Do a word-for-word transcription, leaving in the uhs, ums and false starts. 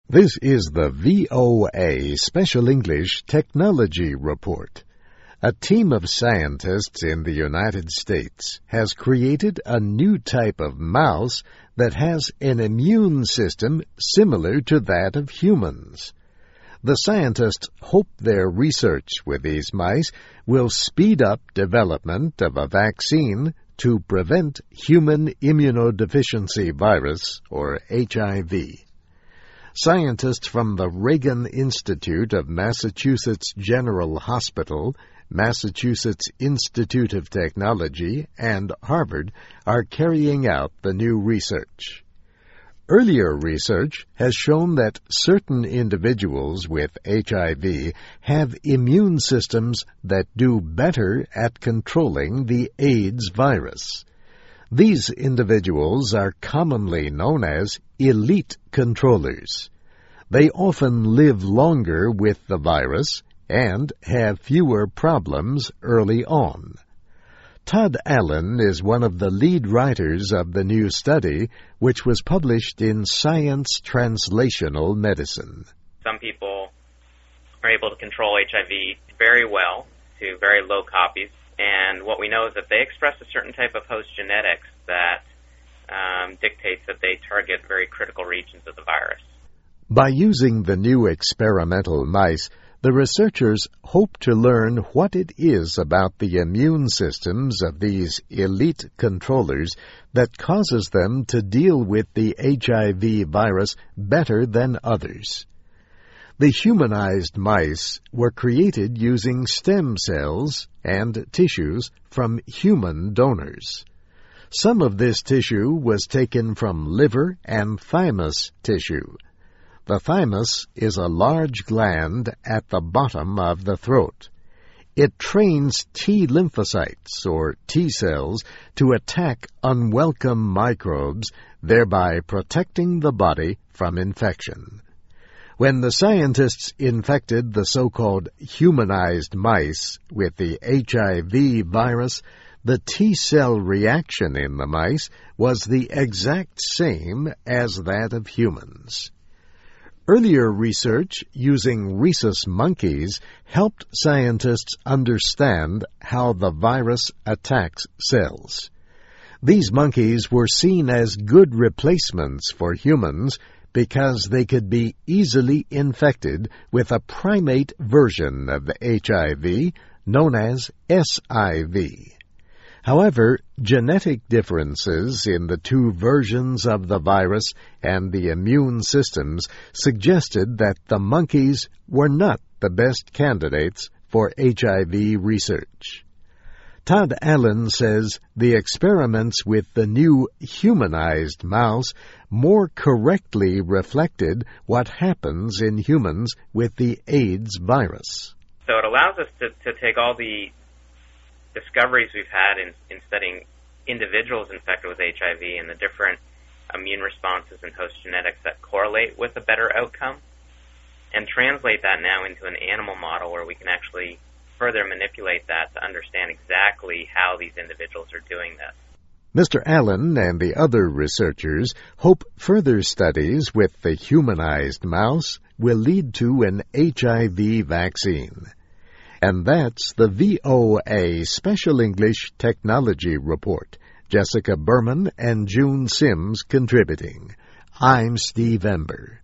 This is the V O A Special English Technology Report. A team of scientists in the United States has created a new type of mouse that has an immune system similar to that of humans. The scientists hope their research with these mice will speed up development of a vaccine to prevent human immunodeficiency virus, or H I V. Scientists from the Reagan Institute of Massachusetts General Hospital, Massachusetts Institute of Technology, and Harvard are carrying out the new research. Earlier research has shown that certain individuals with H I V have immune systems that do better at controlling the AIDS virus. These individuals are commonly known as elite controllers. They often live longer with the virus and have fewer problems early on. Todd Allen is one of the lead writers of the new study, which was published in Science Translational Medicine. Some people are able to control H I V very well to very low copies, and what we know is that they express a certain type of host genetics that um, dictates that they target very critical regions of the virus. By using the new experimental mice, the researchers hope to learn what it is about the immune systems of these elite controllers that causes them to deal with the H I V virus better than others. The humanized mice were created using stem cells and tissues from human donors. Some of this tissue was taken from liver and thymus tissue. The thymus is a large gland at the bottom of the throat. It trains T lymphocytes, or T cells, to attack unwelcome microbes, thereby protecting the body from infection. When the scientists infected the so-called humanized mice with the H I V virus, the T-cell reaction in the mice was the exact same as that of humans. Earlier research using rhesus monkeys helped scientists understand how the virus attacks cells. These monkeys were seen as good replacements for humans because they could be easily infected with a primate version of the H I V known as S I V. However, genetic differences in the two versions of the virus and the immune systems suggested that the monkeys were not the best candidates for H I V research. Todd Allen says the experiments with the new humanized mouse more correctly reflected what happens in humans with the AIDS virus. So it allows us to, to take all the discoveries we've had in, in studying individuals infected with H I V and the different immune responses and host genetics that correlate with a better outcome, and translate that now into an animal model where we can actually further manipulate that to understand exactly how these individuals are doing this. Mister Allen and the other researchers hope further studies with the humanized mouse will lead to an H I V vaccine. And that's the V O A Special English Technology Report. Jessica Berman and June Sims contributing. I'm Steve Ember.